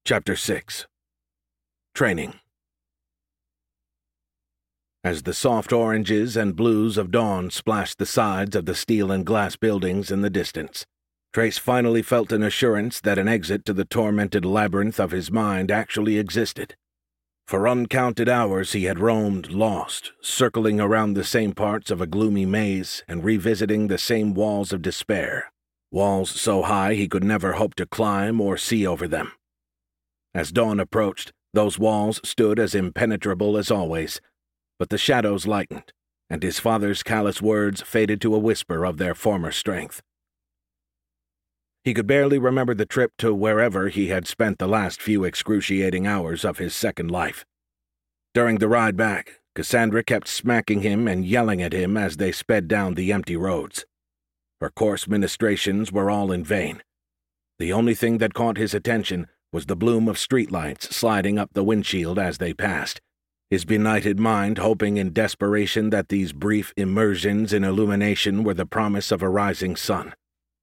Chapter 6. Training. As the soft oranges and blues of dawn splashed the sides of the steel and glass buildings in the distance, Trace finally felt an assurance that an exit to the tormented labyrinth of his mind actually existed. For uncounted hours he had roamed lost, circling around the same parts of a gloomy maze and revisiting the same walls of despair, walls so high he could never hope to climb or see over them. As dawn approached, those walls stood as impenetrable as always, but the shadows lightened, and his father's callous words faded to a whisper of their former strength. He could barely remember the trip to wherever he had spent the last few excruciating hours of his second life. During the ride back, Cassandra kept smacking him and yelling at him as they sped down the empty roads. Her coarse ministrations were all in vain. The only thing that caught his attention was the bloom of streetlights sliding up the windshield as they passed, his benighted mind hoping in desperation that these brief immersions in illumination were the promise of a rising sun.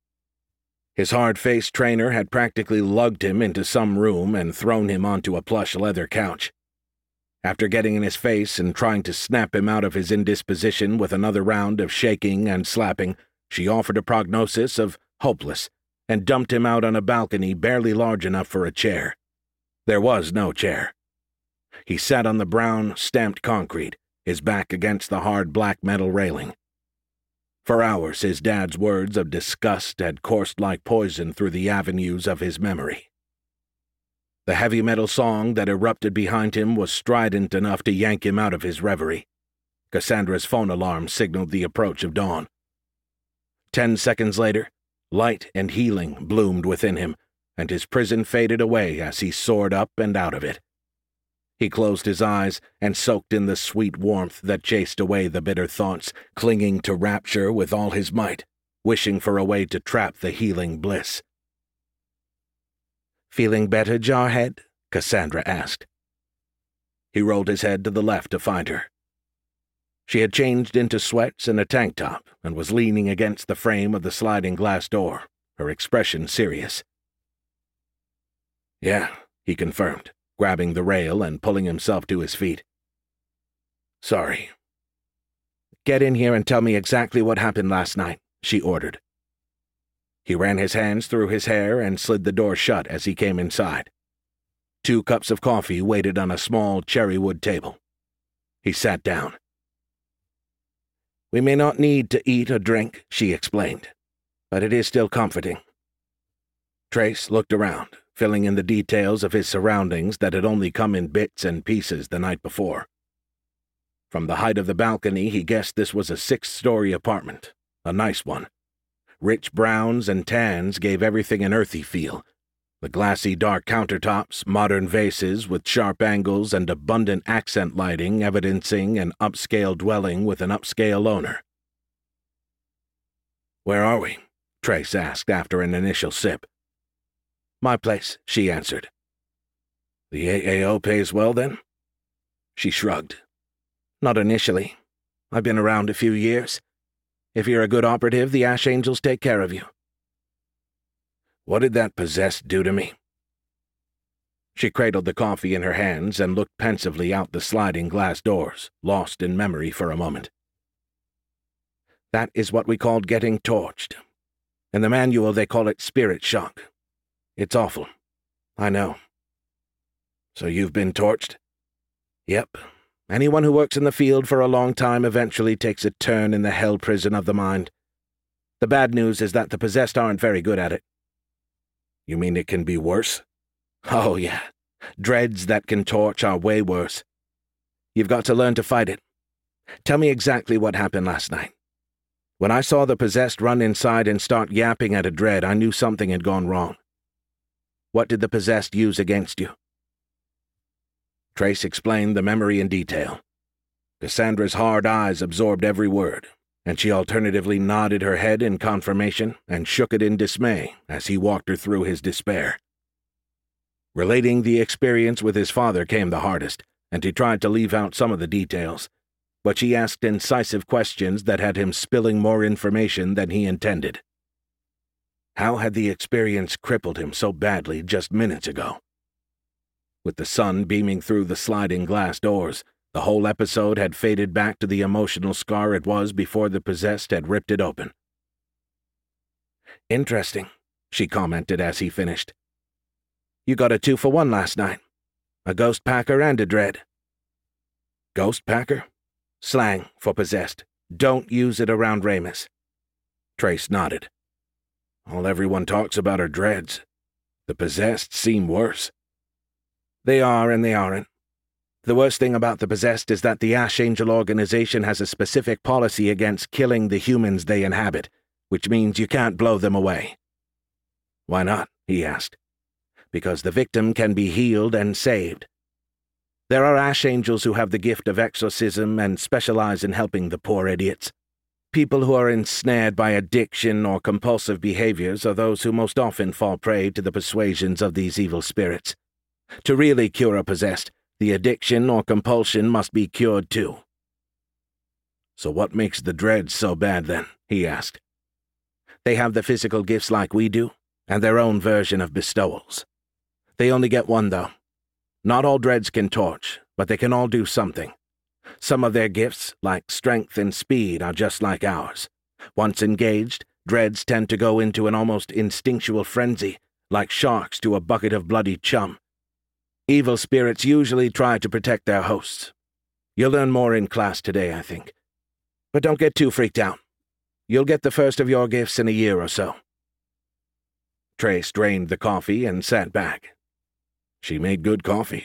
His hard-faced trainer had practically lugged him into some room and thrown him onto a plush leather couch. After getting in his face and trying to snap him out of his indisposition with another round of shaking and slapping, she offered a prognosis of hopeless, and dumped him out on a balcony barely large enough for a chair. There was no chair. He sat on the brown, stamped concrete, his back against the hard black metal railing. For hours his dad's words of disgust had coursed like poison through the avenues of his memory. The heavy metal song that erupted behind him was strident enough to yank him out of his reverie. Cassandra's phone alarm signaled the approach of dawn. 10 seconds later, light and healing bloomed within him, and his prison faded away as he soared up and out of it. He closed his eyes and soaked in the sweet warmth that chased away the bitter thoughts, clinging to rapture with all his might, wishing for a way to trap the healing bliss. "Feeling better, Jarhead?" Cassandra asked. He rolled his head to the left to find her. She had changed into sweats and a tank top and was leaning against the frame of the sliding glass door, her expression serious. "Yeah," he confirmed, grabbing the rail and pulling himself to his feet. "Sorry." "Get in here and tell me exactly what happened last night," she ordered. He ran his hands through his hair and slid the door shut as he came inside. 2 cups of coffee waited on a small cherrywood table. He sat down. "We may not need to eat or drink," she explained, "but it is still comforting." Trace looked around, filling in the details of his surroundings that had only come in bits and pieces the night before. From the height of the balcony, he guessed this was a 6-story apartment, a nice one. Rich browns and tans gave everything an earthy feel. The glassy dark countertops, modern vases with sharp angles and abundant accent lighting evidencing an upscale dwelling with an upscale owner. "Where are we?" Trace asked after an initial sip. "My place," she answered. "The AAO pays well, then?" She shrugged. "Not initially. I've been around a few years. If you're a good operative, the Ash Angels take care of you." "What did that possessed do to me?" She cradled the coffee in her hands and looked pensively out the sliding glass doors, lost in memory for a moment. "That is what we called getting torched. In the manual they call it spirit shock. It's awful. I know." "So you've been torched?" "Yep. Anyone who works in the field for a long time eventually takes a turn in the hell prison of the mind. The bad news is that the possessed aren't very good at it." "You mean it can be worse?" "Oh, yeah. Dreads that can torch are way worse. You've got to learn to fight it. Tell me exactly what happened last night. When I saw the possessed run inside and start yapping at a dread, I knew something had gone wrong. What did the possessed use against you?" Trace explained the memory in detail. Cassandra's hard eyes absorbed every word, and she alternatively nodded her head in confirmation and shook it in dismay as he walked her through his despair. Relating the experience with his father came the hardest, and he tried to leave out some of the details, but she asked incisive questions that had him spilling more information than he intended. How had the experience crippled him so badly just minutes ago? With the sun beaming through the sliding glass doors, the whole episode had faded back to the emotional scar it was before the possessed had ripped it open. "Interesting," she commented as he finished. "You got a 2-for-1 last night. A ghost packer and a dread." "Ghost packer?" "Slang for possessed. Don't use it around Ramus." Trace nodded. "All everyone talks about are dreads. The possessed seem worse." "They are and they aren't. The worst thing about the possessed is that the Ash Angel organization has a specific policy against killing the humans they inhabit, which means you can't blow them away." "Why not?" he asked. "Because the victim can be healed and saved. There are Ash Angels who have the gift of exorcism and specialize in helping the poor idiots. People who are ensnared by addiction or compulsive behaviors are those who most often fall prey to the persuasions of these evil spirits. To really cure a possessed, the addiction or compulsion must be cured too." "So what makes the dreads so bad then?" he asked. "They have the physical gifts like we do, and their own version of bestowals. They only get one, though. Not all dreads can torch, but they can all do something. Some of their gifts, like strength and speed, are just like ours. Once engaged, dreads tend to go into an almost instinctual frenzy, like sharks to a bucket of bloody chum. Evil spirits usually try to protect their hosts. You'll learn more in class today, I think. But don't get too freaked out. You'll get the first of your gifts in a year or so." Trace drained the coffee and sat back. She made good coffee.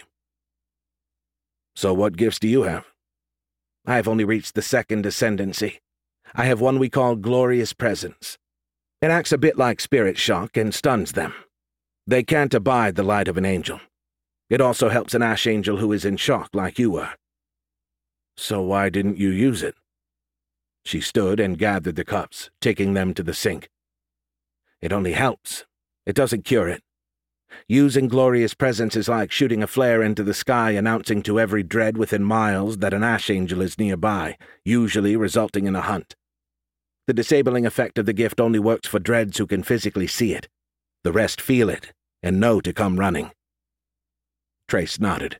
"So what gifts do you have?" "I've only reached the second ascendancy. I have one we call Glorious Presence. It acts a bit like Spirit Shock and stuns them. They can't abide the light of an angel. It also helps an Ash Angel who is in shock like you were." "So why didn't you use it?" She stood and gathered the cups, taking them to the sink. "It only helps. It doesn't cure it. Using Glorious Presence is like shooting a flare into the sky announcing to every dread within miles that an Ash Angel is nearby, usually resulting in a hunt. The disabling effect of the gift only works for dreads who can physically see it. The rest feel it and know to come running." Trace nodded.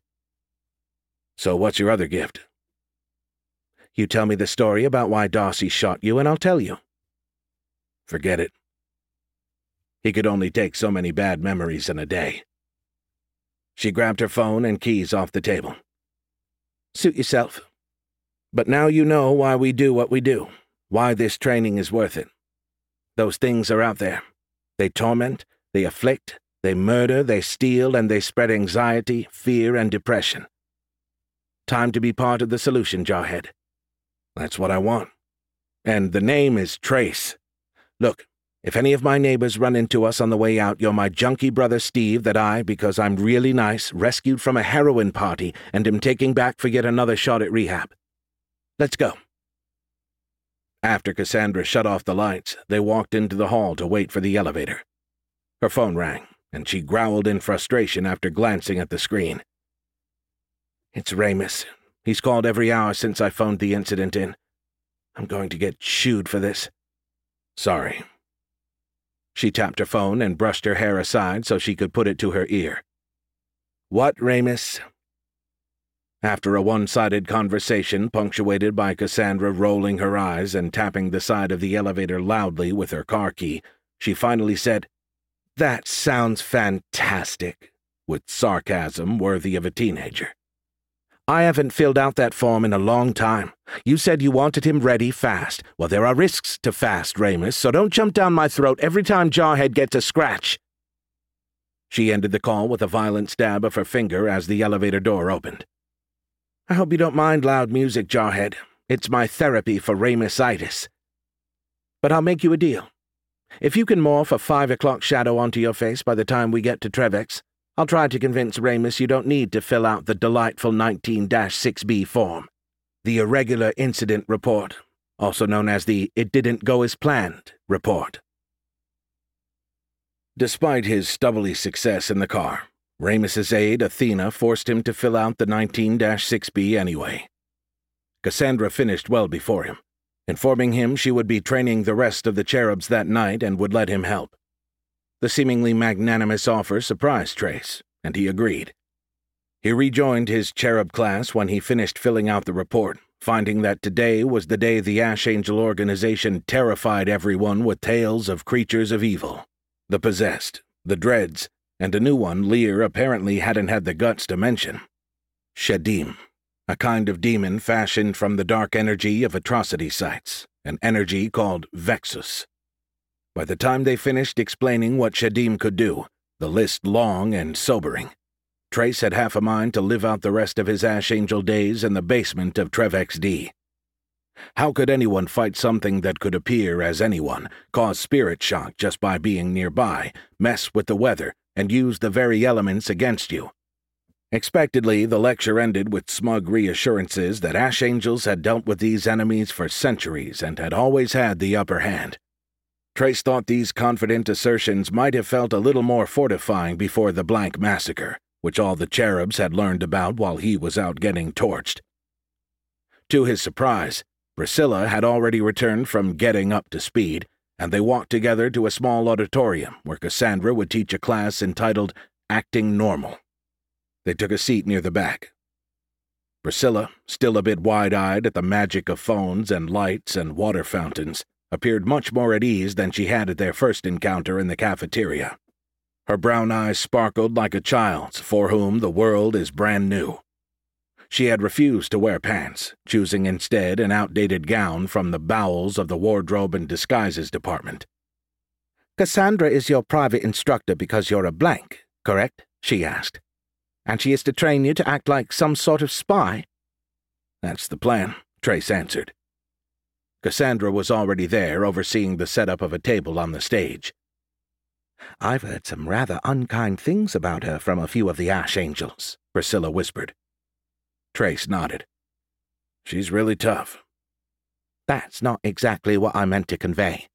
"So what's your other gift?" "You tell me the story about why Darcy shot you and I'll tell you." "Forget it." He could only take so many bad memories in a day. She grabbed her phone and keys off the table. "Suit yourself. But now you know why we do what we do, why this training is worth it. Those things are out there. They torment, they afflict, they murder, they steal, and they spread anxiety, fear, and depression. Time to be part of the solution, Jarhead. That's what I want. And the name is Trace. Look, if any of my neighbors run into us on the way out, you're my junkie brother Steve that I, because I'm really nice, rescued from a heroin party and am taking back for yet another shot at rehab. Let's go." After Cassandra shut off the lights, they walked into the hall to wait for the elevator. Her phone rang, and she growled in frustration after glancing at the screen. "It's Ramus. He's called every hour since I phoned the incident in. I'm going to get chewed for this." "Sorry." She tapped her phone and brushed her hair aside so she could put it to her ear. "What, Ramus?" After a one-sided conversation punctuated by Cassandra rolling her eyes and tapping the side of the elevator loudly with her car key, she finally said, "That sounds fantastic," with sarcasm worthy of a teenager. "I haven't filled out that form in a long time. You said you wanted him ready fast. Well, there are risks to fast, Ramus, so don't jump down my throat every time Jarhead gets a scratch." She ended the call with a violent stab of her finger as the elevator door opened. "I hope you don't mind loud music, Jarhead. It's my therapy for Ramusitis. But I'll make you a deal. If you can morph a 5 o'clock shadow onto your face by the time we get to Trevex, I'll try to convince Ramus you don't need to fill out the delightful 19-6B form. The Irregular Incident Report, also known as the It Didn't Go As Planned report." Despite his stubbly success in the car, Ramus's aide, Athena, forced him to fill out the 19-6B anyway. Cassandra finished well before him, informing him she would be training the rest of the cherubs that night and would let him help. The seemingly magnanimous offer surprised Trace, and he agreed. He rejoined his cherub class when he finished filling out the report, finding that today was the day the Ash Angel organization terrified everyone with tales of creatures of evil. The possessed, the dreads, and a new one Lear apparently hadn't had the guts to mention. Shadim, a kind of demon fashioned from the dark energy of atrocity sites, an energy called Vexus. By the time they finished explaining what Shadim could do, the list long and sobering, Trace had half a mind to live out the rest of his Ash Angel days in the basement of Trevex-D. How could anyone fight something that could appear as anyone, cause spirit shock just by being nearby, mess with the weather, and use the very elements against you? Expectedly, the lecture ended with smug reassurances that Ash Angels had dealt with these enemies for centuries and had always had the upper hand. Trace thought these confident assertions might have felt a little more fortifying before the Blank Massacre, which all the cherubs had learned about while he was out getting torched. To his surprise, Priscilla had already returned from getting up to speed, and they walked together to a small auditorium where Cassandra would teach a class entitled Acting Normal. They took a seat near the back. Priscilla, still a bit wide-eyed at the magic of phones and lights and water fountains, appeared much more at ease than she had at their first encounter in the cafeteria. Her brown eyes sparkled like a child's for whom the world is brand new. She had refused to wear pants, choosing instead an outdated gown from the bowels of the wardrobe and disguises department. "Cassandra is your private instructor because you're a blank, correct?" she asked. "And she is to train you to act like some sort of spy?" "That's the plan," Trace answered. Cassandra was already there, overseeing the setup of a table on the stage. "I've heard some rather unkind things about her from a few of the Ash Angels," Priscilla whispered. Trace nodded. "She's really tough." "That's not exactly what I meant to convey."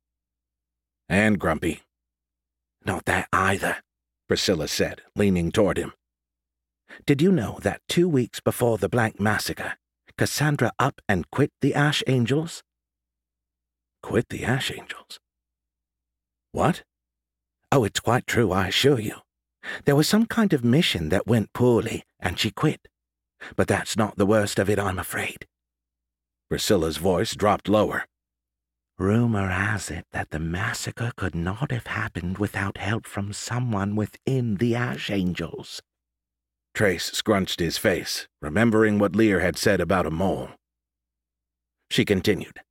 "And grumpy." "Not that either," Priscilla said, leaning toward him. "Did you know that 2 weeks before the Blank Massacre, Cassandra up and quit the Ash Angels?" "Quit the Ash Angels? What?" "Oh, it's quite true, I assure you. There was some kind of mission that went poorly, and she quit. But that's not the worst of it, I'm afraid." Priscilla's voice dropped lower. "Rumor has it that the massacre could not have happened without help from someone within the Ash Angels." Trace scrunched his face, remembering what Lear had said about a mole. She continued.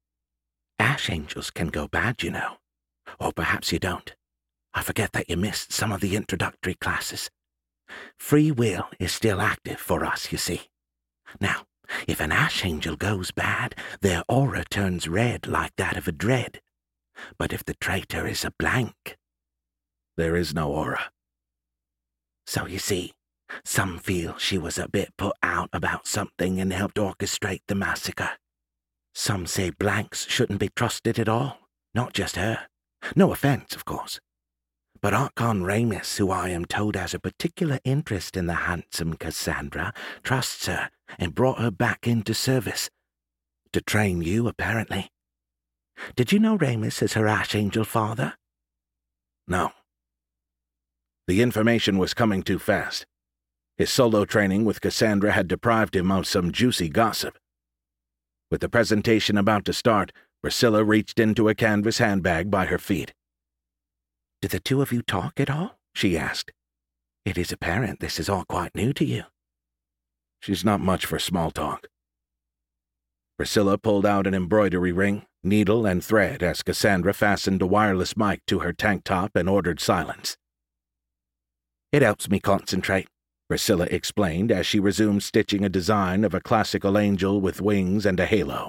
"Ash Angels can go bad, you know. Or perhaps you don't. I forget that you missed some of the introductory classes. Free will is still active for us, you see. Now, if an Ash Angel goes bad, their aura turns red like that of a dread. But if the traitor is a blank, there is no aura. So you see, some feel she was a bit put out about something and helped orchestrate the massacre. Some say blanks shouldn't be trusted at all, not just her. No offense, of course. But Archon Ramus, who I am told has a particular interest in the handsome Cassandra, trusts her and brought her back into service. To train you, apparently. Did you know Ramus is her Ash Angel father?" "No." The information was coming too fast. His solo training with Cassandra had deprived him of some juicy gossip. With the presentation about to start, Priscilla reached into a canvas handbag by her feet. "Do the two of you talk at all?" she asked. "It is apparent this is all quite new to you." "She's not much for small talk." Priscilla pulled out an embroidery ring, needle, and thread as Cassandra fastened a wireless mic to her tank top and ordered silence. "It helps me concentrate," Priscilla explained as she resumed stitching a design of a classical angel with wings and a halo.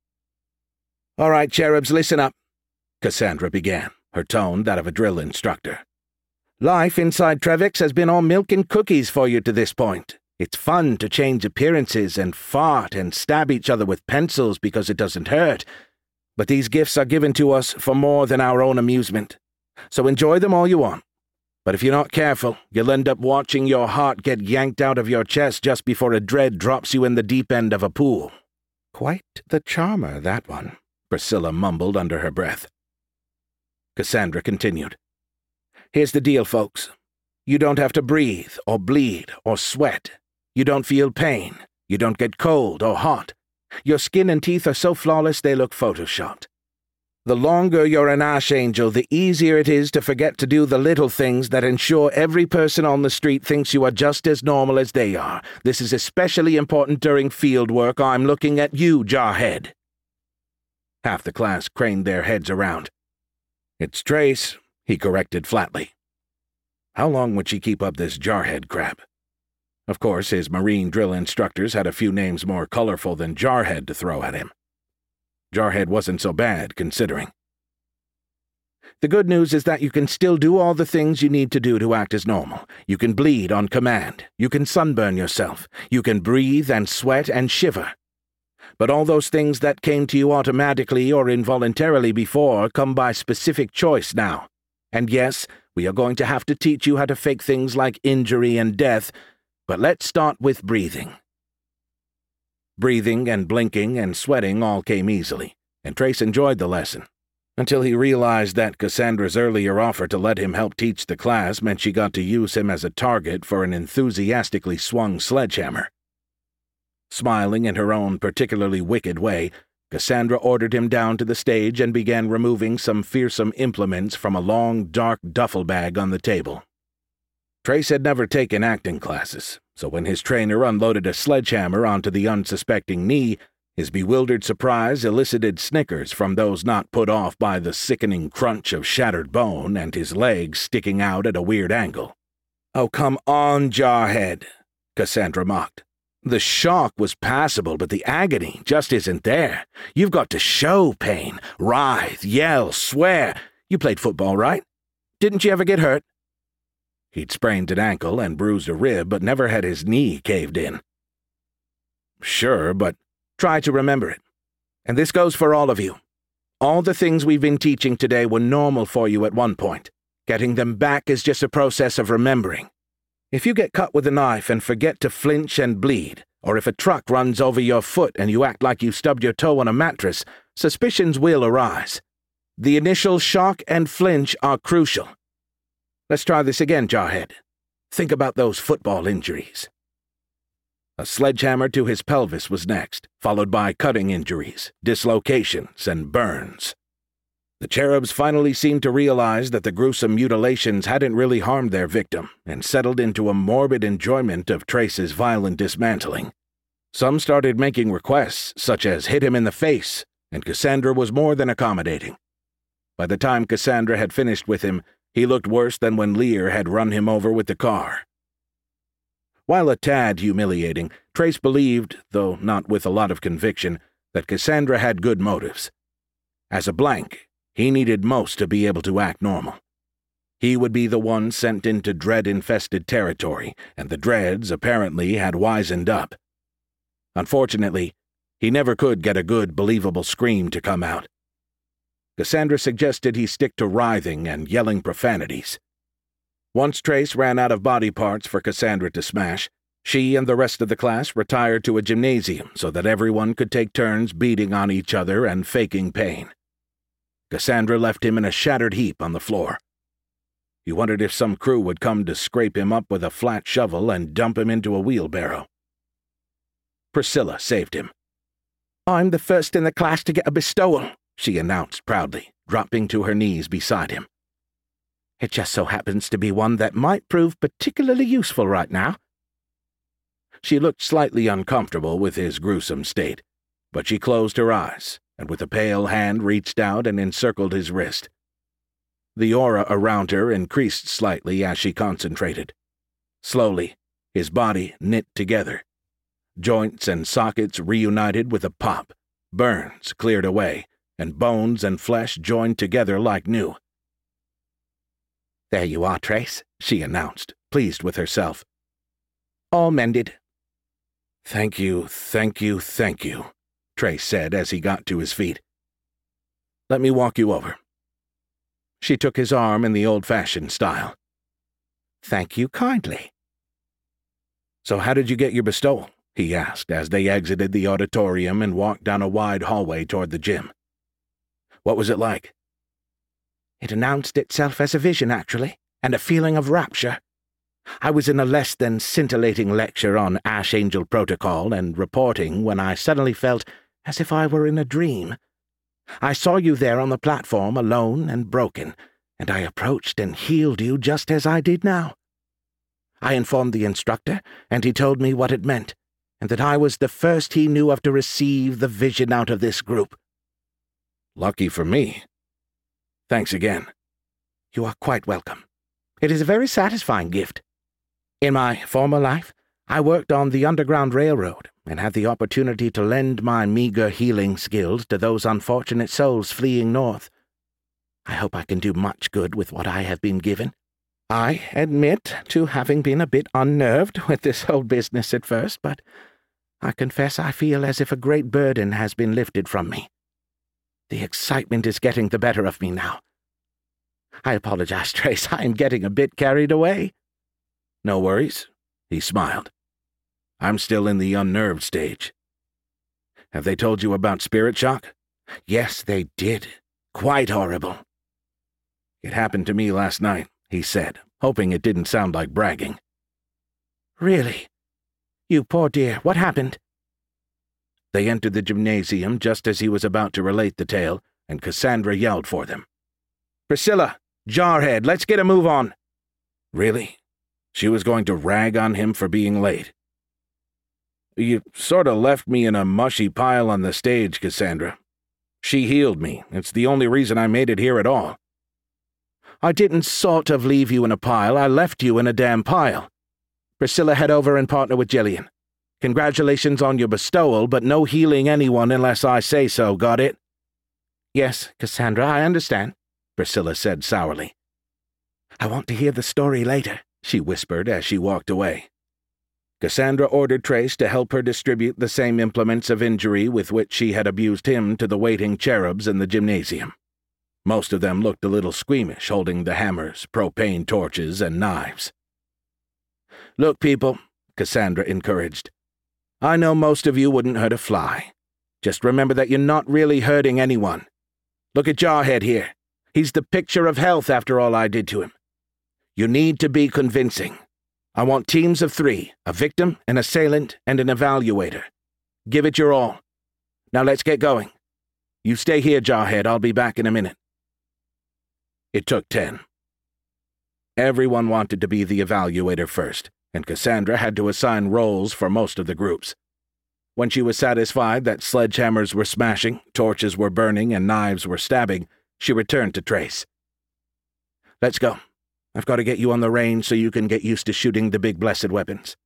"All right, cherubs, listen up," Cassandra began, her tone that of a drill instructor. "Life inside Trevex has been all milk and cookies for you to this point. It's fun to change appearances and fart and stab each other with pencils because it doesn't hurt. But these gifts are given to us for more than our own amusement. So enjoy them all you want. But if you're not careful, you'll end up watching your heart get yanked out of your chest just before a dread drops you in the deep end of a pool." "Quite the charmer, that one," Priscilla mumbled under her breath. Cassandra continued. "Here's the deal, folks. You don't have to breathe or bleed or sweat You don't feel pain. You don't get cold or hot. Your skin and teeth are so flawless they look photoshopped. The longer you're an archangel, the easier it is to forget to do the little things that ensure every person on the street thinks you are just as normal as they are. This is especially important during field work. I'm looking at you, Jarhead." Half the class craned their heads around. "It's Trace," he corrected flatly. How long would she keep up this Jarhead crap? Of course, his Marine drill instructors had a few names more colorful than Jarhead to throw at him. Jarhead wasn't so bad, considering. "The good news is that you can still do all the things you need to do to act as normal. You can bleed on command. You can sunburn yourself. You can breathe and sweat and shiver. But all those things that came to you automatically or involuntarily before come by specific choice now. And yes, we are going to have to teach you how to fake things like injury and death, but let's start with breathing." Breathing and blinking and sweating all came easily, and Trace enjoyed the lesson, until he realized that Cassandra's earlier offer to let him help teach the class meant she got to use him as a target for an enthusiastically swung sledgehammer. Smiling in her own particularly wicked way, Cassandra ordered him down to the stage and began removing some fearsome implements from a long, dark duffel bag on the table. Trace had never taken acting classes, so when his trainer unloaded a sledgehammer onto the unsuspecting knee, his bewildered surprise elicited snickers from those not put off by the sickening crunch of shattered bone and his legs sticking out at a weird angle. "Oh, come on, Jarhead," Cassandra mocked. "The shock was passable, but the agony just isn't there. You've got to show pain, writhe, yell, swear. You played football, right? Didn't you ever get hurt?" He'd sprained an ankle and bruised a rib, but never had his knee caved in. "Sure, but try to remember it. And this goes for all of you. All the things we've been teaching today were normal for you at one point. Getting them back is just a process of remembering. If you get cut with a knife and forget to flinch and bleed, or if a truck runs over your foot and you act like you stubbed your toe on a mattress, suspicions will arise. The initial shock and flinch are crucial. Let's try this again, Jarhead. Think about those football injuries." A sledgehammer to his pelvis was next, followed by cutting injuries, dislocations, and burns. The cherubs finally seemed to realize that the gruesome mutilations hadn't really harmed their victim, and settled into a morbid enjoyment of Trace's violent dismantling. Some started making requests, such as hit him in the face, and Cassandra was more than accommodating. By the time Cassandra had finished with him, he looked worse than when Lear had run him over with the car. While a tad humiliating, Trace believed, though not with a lot of conviction, that Cassandra had good motives. As a blank, he needed most to be able to act normal. He would be the one sent into dread-infested territory, and the dreads apparently had wisened up. Unfortunately, he never could get a good, believable scream to come out. Cassandra suggested he stick to writhing and yelling profanities. Once Trace ran out of body parts for Cassandra to smash, she and the rest of the class retired to a gymnasium so that everyone could take turns beating on each other and faking pain. Cassandra left him in a shattered heap on the floor. He wondered if some crew would come to scrape him up with a flat shovel and dump him into a wheelbarrow. Priscilla saved him. "I'm the first in the class to get a bestowal," she announced proudly, dropping to her knees beside him. "It just so happens to be one that might prove particularly useful right now." She looked slightly uncomfortable with his gruesome state, but she closed her eyes, and with a pale hand reached out and encircled his wrist. The aura around her increased slightly as she concentrated. Slowly, his body knit together. Joints and sockets reunited with a pop, burns cleared away, and bones and flesh joined together like new. "There you are, Trace," she announced, pleased with herself. "All mended." Thank you, Trace said as he got to his feet. "Let me walk you over." She took his arm in the old-fashioned style. "Thank you kindly." "So how did you get your bestowal?" he asked as they exited the auditorium and walked down a wide hallway toward the gym. "What was it like?" "It announced itself as a vision, actually, and a feeling of rapture. I was in a less than scintillating lecture on Ash Angel Protocol and reporting when I suddenly felt as if I were in a dream. I saw you there on the platform, alone and broken, and I approached and healed you just as I did now. I informed the instructor, and he told me what it meant, and that I was the first he knew of to receive the vision out of this group. Lucky for me. Thanks again. You are quite welcome. It is a very satisfying gift. In my former life, I worked on the Underground Railroad and had the opportunity to lend my meager healing skills to those unfortunate souls fleeing north. I hope I can do much good with what I have been given. I admit to having been a bit unnerved with this whole business at first, but I confess I feel as if a great burden has been lifted from me. The excitement is getting the better of me now. I apologize, Trace. I am getting a bit carried away. No worries, he smiled. I'm still in the unnerved stage. Have they told you about Spirit Shock? Yes, they did. Quite horrible. It happened to me last night, he said, hoping it didn't sound like bragging. Really? You poor dear, what happened? They entered the gymnasium just as he was about to relate the tale, and Cassandra yelled for them. Priscilla! Jarhead, let's get a move on! Really? She was going to rag on him for being late. You sort of left me in a mushy pile on the stage, Cassandra. She healed me. It's the only reason I made it here at all. I didn't sort of leave you in a pile. I left you in a damn pile. Priscilla, head over and partner with Jillian. Congratulations on your bestowal, but no healing anyone unless I say so, got it? Yes, Cassandra, I understand, Priscilla said sourly. I want to hear the story later, she whispered as she walked away. Cassandra ordered Trace to help her distribute the same implements of injury with which she had abused him to the waiting cherubs in the gymnasium. Most of them looked a little squeamish, holding the hammers, propane torches, and knives. Look, people, Cassandra encouraged. I know most of you wouldn't hurt a fly. Just remember that you're not really hurting anyone. Look at Jarhead here. He's the picture of health after all I did to him. You need to be convincing. I want teams of 3, a victim, an assailant, and an evaluator. Give it your all. Now let's get going. You stay here, Jarhead. I'll be back in a minute. It took 10. Everyone wanted to be the evaluator first, and Cassandra had to assign roles for most of the groups. When she was satisfied that sledgehammers were smashing, torches were burning, and knives were stabbing, she returned to Trace. Let's go. I've got to get you on the range so you can get used to shooting the big blessed weapons.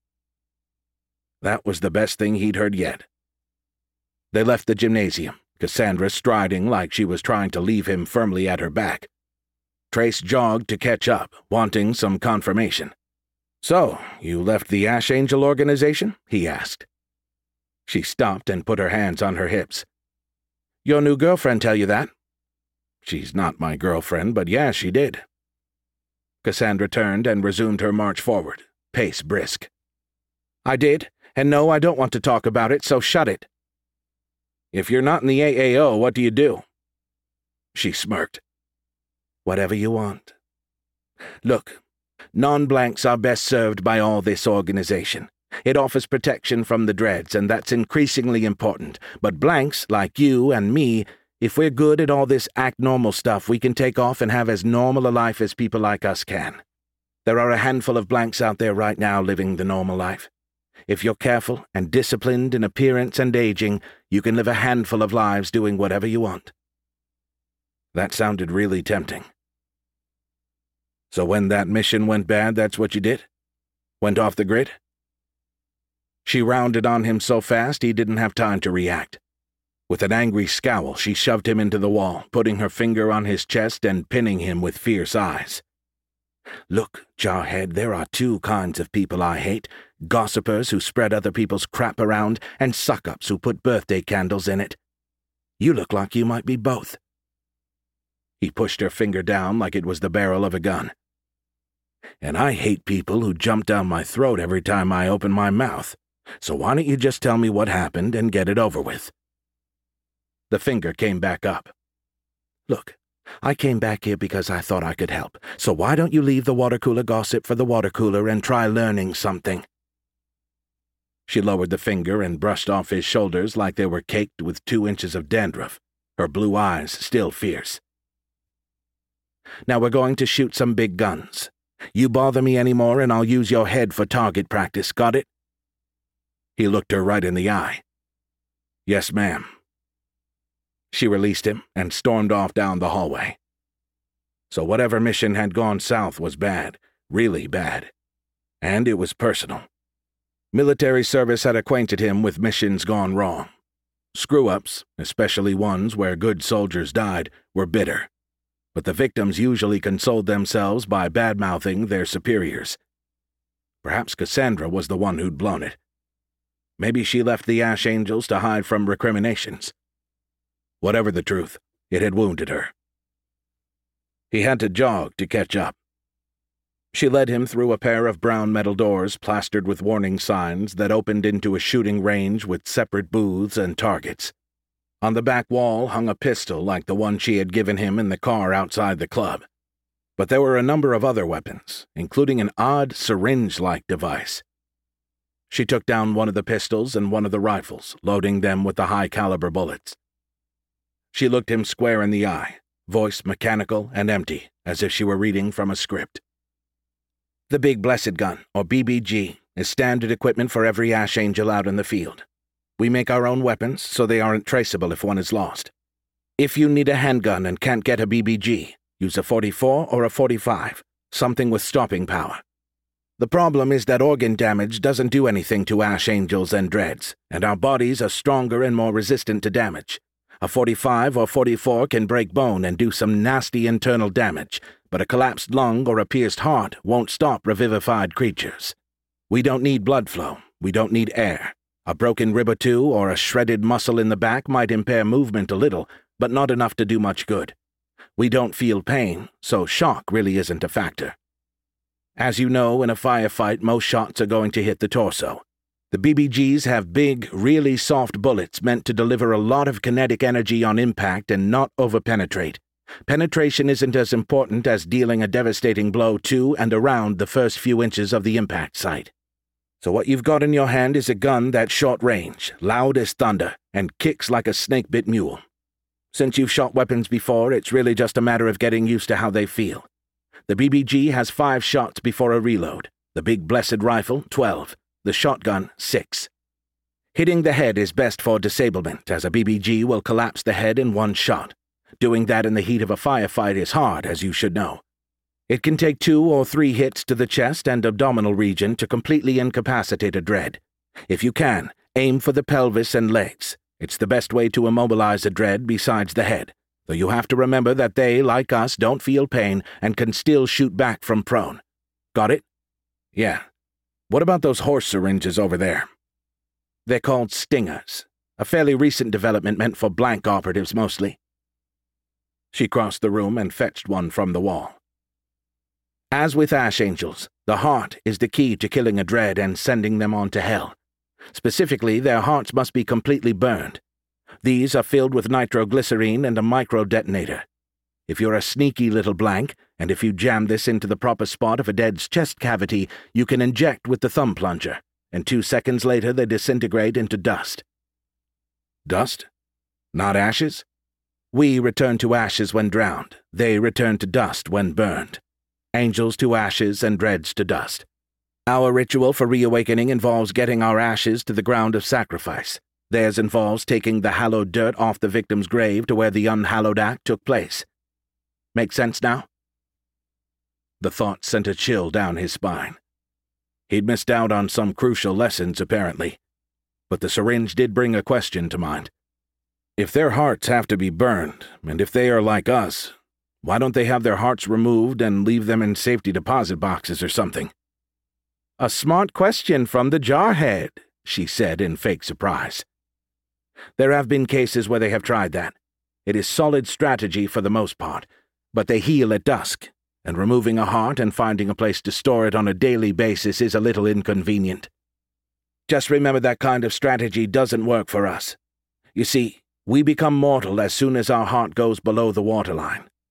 That was the best thing he'd heard yet. They left the gymnasium, Cassandra striding like she was trying to leave him firmly at her back. Trace jogged to catch up, wanting some confirmation. So, you left the Ash Angel organization? He asked. She stopped and put her hands on her hips. Your new girlfriend tell you that? She's not my girlfriend, but yeah, she did. Cassandra turned and resumed her march forward, pace brisk. I did, and no, I don't want to talk about it, so shut it. If you're not in the AAO, what do you do? She smirked. Whatever you want. Look, non-blanks are best served by all this organization. It offers protection from the dreads, and that's increasingly important. But blanks, like you and me, if we're good at all this act-normal stuff, we can take off and have as normal a life as people like us can. There are a handful of blanks out there right now living the normal life. If you're careful and disciplined in appearance and aging, you can live a handful of lives doing whatever you want. That sounded really tempting. So when that mission went bad, that's what you did? Went off the grid? She rounded on him so fast he didn't have time to react. With an angry scowl, she shoved him into the wall, putting her finger on his chest and pinning him with fierce eyes. Look, Jarhead, there are 2 kinds of people I hate. Gossipers who spread other people's crap around, and suck-ups who put birthday candles in it. You look like you might be both. He pushed her finger down like it was the barrel of a gun. And I hate people who jump down my throat every time I open my mouth. So why don't you just tell me what happened and get it over with? The finger came back up. Look, I came back here because I thought I could help, so why don't you leave the water cooler gossip for the water cooler and try learning something?" She lowered the finger and brushed off his shoulders like they were caked with 2 inches of dandruff, her blue eyes still fierce. "Now we're going to shoot some big guns. You bother me anymore and I'll use your head for target practice, got it?" He looked her right in the eye. "Yes, ma'am." She released him and stormed off down the hallway. So whatever mission had gone south was bad, really bad. And it was personal. Military service had acquainted him with missions gone wrong. Screw-ups, especially ones where good soldiers died, were bitter. But the victims usually consoled themselves by bad-mouthing their superiors. Perhaps Cassandra was the one who'd blown it. Maybe she left the Ash Angels to hide from recriminations. Whatever the truth, it had wounded her. He had to jog to catch up. She led him through a pair of brown metal doors plastered with warning signs that opened into a shooting range with separate booths and targets. On the back wall hung a pistol like the one she had given him in the car outside the club. But there were a number of other weapons, including an odd syringe-like device. She took down one of the pistols and one of the rifles, loading them with the high-caliber bullets. She looked him square in the eye, voice mechanical and empty, as if she were reading from a script. "The Big Blessed Gun, or BBG, is standard equipment for every Ash Angel out in the field. We make our own weapons, so they aren't traceable if one is lost. If you need a handgun and can't get a BBG, use a 44 or a 45, something with stopping power. The problem is that organ damage doesn't do anything to Ash Angels and Dreads, and our bodies are stronger and more resistant to damage. A 45 or 44 can break bone and do some nasty internal damage, but a collapsed lung or a pierced heart won't stop revivified creatures. We don't need blood flow. We don't need air. A broken rib or two or a shredded muscle in the back might impair movement a little, but not enough to do much good. We don't feel pain, so shock really isn't a factor. As you know, in a firefight, most shots are going to hit the torso. The BBGs have big, really soft bullets meant to deliver a lot of kinetic energy on impact and not overpenetrate. Penetration isn't as important as dealing a devastating blow to and around the first few inches of the impact site. So what you've got in your hand is a gun that's short range, loud as thunder, and kicks like a snake-bit mule. Since you've shot weapons before, it's really just a matter of getting used to how they feel. The BBG has 5 shots before a reload, the Big Blessed Rifle, 12, the shotgun, 6. Hitting the head is best for disablement, as a BBG will collapse the head in one shot. Doing that in the heat of a firefight is hard, as you should know. It can take 2 or 3 hits to the chest and abdominal region to completely incapacitate a Dread. If you can, aim for the pelvis and legs. It's the best way to immobilize a Dread besides the head, though you have to remember that they, like us, don't feel pain and can still shoot back from prone. Got it? Yeah. What about those horse syringes over there? They're called Stingers, a fairly recent development meant for blank operatives mostly. She crossed the room and fetched one from the wall. As with Ash Angels, the heart is the key to killing a Dread and sending them on to hell. Specifically, their hearts must be completely burned. These are filled with nitroglycerine and a micro-detonator. If you're a sneaky little blank, and if you jam this into the proper spot of a Dead's chest cavity, you can inject with the thumb plunger, and 2 seconds later they disintegrate into dust. Dust? Not ashes? We return to ashes when drowned. They return to dust when burned. Angels to ashes and Dreads to dust. Our ritual for reawakening involves getting our ashes to the ground of sacrifice. Theirs involves taking the hallowed dirt off the victim's grave to where the unhallowed act took place. Make sense now? The thought sent a chill down his spine. He'd missed out on some crucial lessons, apparently. But the syringe did bring a question to mind. If their hearts have to be burned, and if they are like us, why don't they have their hearts removed and leave them in safety deposit boxes or something? A smart question from the jarhead, she said in fake surprise. There have been cases where they have tried that. It is solid strategy for the most part, but they heal at dusk, and removing a heart and finding a place to store it on a daily basis is a little inconvenient. Just remember that kind of strategy doesn't work for us. You see, we become mortal as soon as our heart goes below the waterline.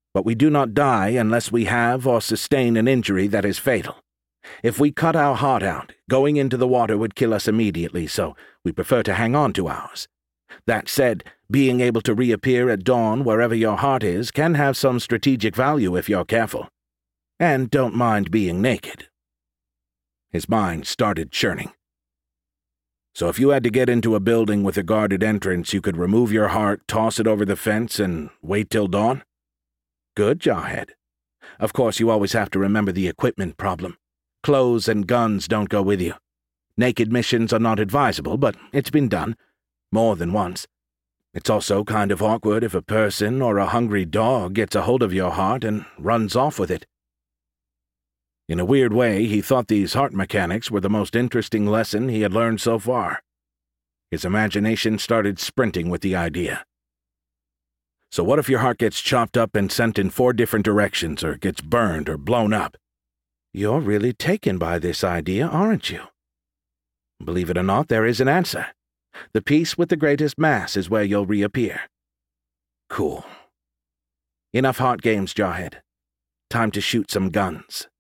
But we do not die unless we have or sustain an injury that is fatal. If we cut our heart out, going into the water would kill us immediately, so we prefer to hang on to ours. That said, being able to reappear at dawn wherever your heart is can have some strategic value if you're careful. And don't mind being naked." His mind started churning. "So if you had to get into a building with a guarded entrance, you could remove your heart, toss it over the fence, and wait till dawn? Good, Jarhead. Of course, you always have to remember the equipment problem. Clothes and guns don't go with you. Naked missions are not advisable, but it's been done. More than once. It's also kind of awkward if a person or a hungry dog gets a hold of your heart and runs off with it." In a weird way, he thought these heart mechanics were the most interesting lesson he had learned so far. His imagination started sprinting with the idea. "So what if your heart gets chopped up and sent in 4 different directions, or gets burned or blown up?" "You're really taken by this idea, aren't you?" "Believe it or not, there is an answer. The piece with the greatest mass is where you'll reappear." "Cool. Enough heart games, Jarhead. Time to shoot some guns."